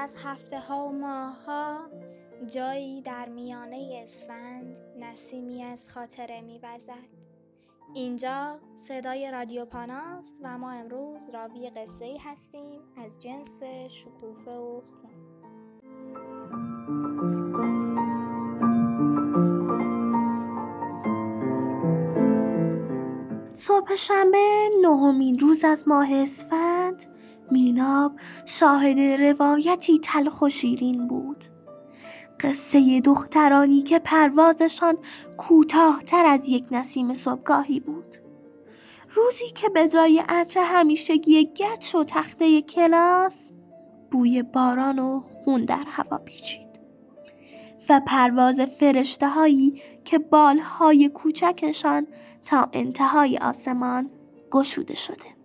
از هفته ها و ماه ها، جایی در میانه اسفند نسیمی از خاطره می‌وزد. اینجا صدای رادیو پاناست و ما امروز راوی قصه‌ای هستیم از جنس شکوفه و خون. صبح شنبه 9مین روز از ماه اسفند، میناب شاهد روایتی تلخ و شیرین بود. قصه دخترانی که پروازشان کوتاه‌تر از یک نسیم صبحگاهی بود. روزی که به جای عطر همیشگی گچ و تخته کلاس، بوی باران و خون در هوا پیچید و پرواز فرشته‌هایی که بالهای کوچکشان تا انتهای آسمان گشوده شده.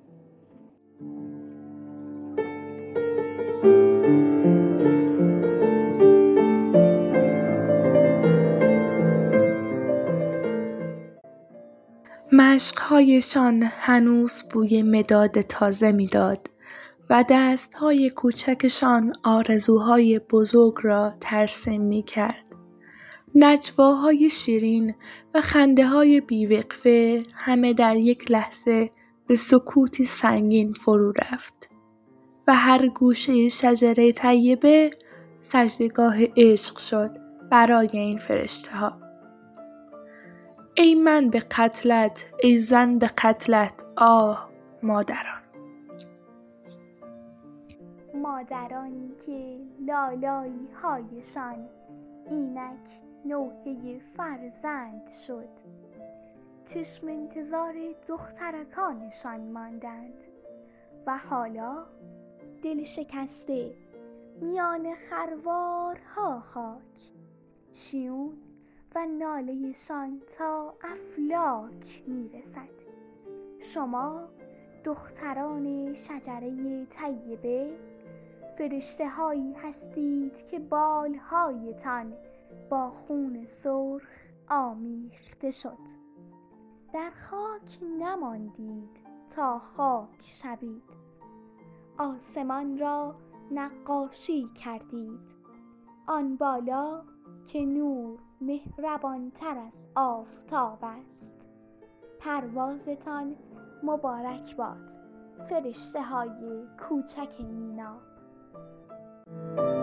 مشق‌هایشان هنوز بوی مداد تازه می‌داد و دست‌های کوچکشان آرزوهای بزرگ را ترسیم می‌کرد. نجواهای شیرین و خنده‌های بی‌وقفه همه در یک لحظه به سکوتی سنگین فرو رفت و هر گوشه شجره طیبه سجدگاه عشق شد برای این فرشته‌ها. ای من به قتلت، ای زن به قتلت، آه مادران. مادرانی که لالایی هایشان اینک نوحه فرزند شد، چشم انتظار دخترکانشان ماندند و حالا دل شکسته میان خروارها خاک، شیون و ناله‌شان تا افلاک میرسد. شما دختران شجره طیبه، فرشته هایی هستید که بالهایتان با خون سرخ آمیخته شد. در خاک نماندید تا خاک شوید. آسمان را نقاشی کردید، آن بالا که نور مهربان‌تر از آفتاب است. پروازتان مبارک باد، فرشته های کوچک میناب.